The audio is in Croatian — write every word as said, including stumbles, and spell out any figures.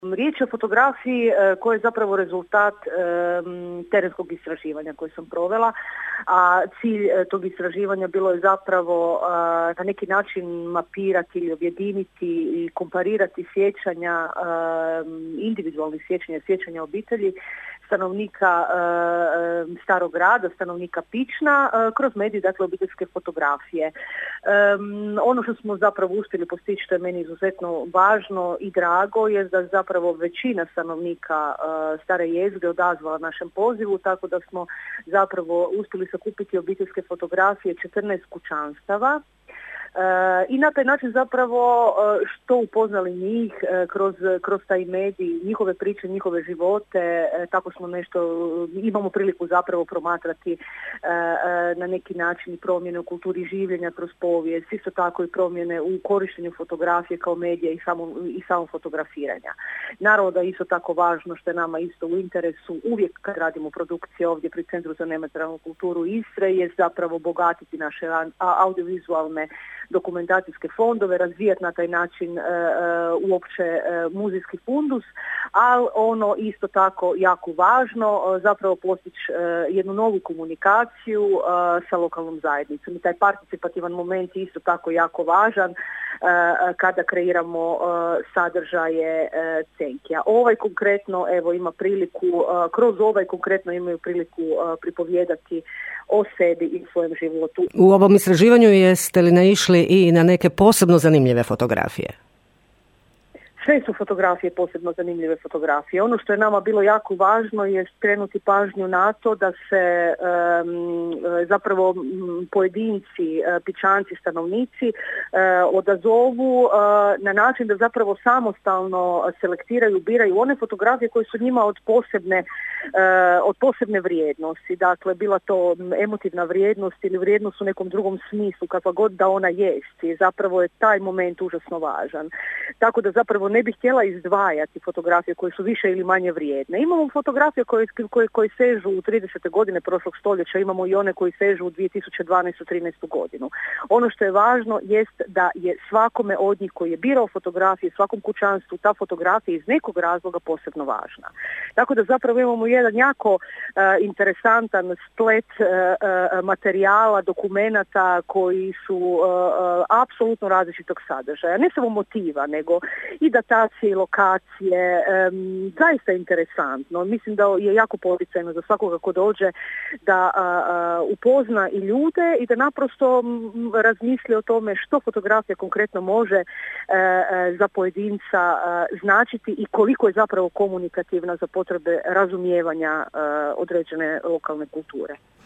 Riječ je o fotografiji e, koja je zapravo rezultat e, terenskog istraživanja koje sam provela, a cilj e, tog istraživanja bilo je zapravo e, na neki način mapirati ili objediniti i komparirati sjećanja, e, individualnih sjećanja, sjećanja obitelji stanovnika e, Starog grada, stanovnika Pična, e, kroz medije, dakle obiteljske fotografije. E, ono što smo zapravo uspjeli postići, što je meni izuzetno važno i drago, je da zapravo većina stanovnika e, Stare jezgre odazvala našem pozivu, tako da smo zapravo uspjeli sakupiti obiteljske fotografije četrnaest kućanstava. E, I na taj način zapravo e, što upoznali njih e, kroz, kroz taj medij, njihove priče, njihove živote, e, tako smo nešto, imamo priliku zapravo promatrati e, e, na neki način i promjene u kulturi življenja kroz povijest, isto tako i promjene u korištenju fotografije kao medija i samo, i samo fotografiranja. Naravno da je isto tako važno, što je nama isto u interesu uvijek kad radimo produkcije ovdje pri Centru za nematerijalnu kulturu Istre, je zapravo bogatiti naše audiovizualne dokumentacijske fondove, razvijati na taj način e, e, uopće e, muzejski fundus, ali ono isto tako jako važno, e, zapravo postići e, jednu novu komunikaciju e, sa lokalnom zajednicom. I taj participativan moment je isto tako jako važan e, kada kreiramo e, sadržaje e, Cenkija. Ovaj konkretno evo ima priliku, e, kroz ovaj konkretno imaju priliku e, pripovijedati o sebi i svojem životu. U ovom istraživanju jeste li naišli i na neke posebno zanimljive fotografije? Sve su fotografije posebno zanimljive fotografije. Ono što je nama bilo jako važno je skrenuti pažnju na to da se um, zapravo pojedinci, Pičanci, stanovnici uh, odazovu uh, na način da zapravo samostalno selektiraju, biraju one fotografije koje su njima od posebne, uh, od posebne vrijednosti. Dakle, bila to emotivna vrijednost ili vrijednost u nekom drugom smislu, kakva god da ona jest. I zapravo je taj moment užasno važan. Tako da zapravo ne bih htjela izdvajati fotografije koje su više ili manje vrijedne. Imamo fotografije koje, koje, koje sežu u tridesete godine prošlog stoljeća, imamo i one koji sežu u dvije tisuće dvanaestu trinaestu godinu. Ono što je važno jest da je svakome od njih koji je birao fotografije, svakom kućanstvu, ta fotografija iz nekog razloga posebno važna. Tako da zapravo imamo jedan jako uh, interesantan splet uh, uh, materijala, dokumenata koji su uh, uh, apsolutno različitog sadržaja. Ne samo motiva, nego i datacije, lokacije, um, zaista interesantno. Mislim da je jako poticajno za svakoga ko dođe da a, a, upozna i ljude i da naprosto m, razmisli o tome što fotografija konkretno može a, a, za pojedinca a, značiti i koliko je zapravo komunikativna za potrebe razumijevanja a, određene lokalne kulture.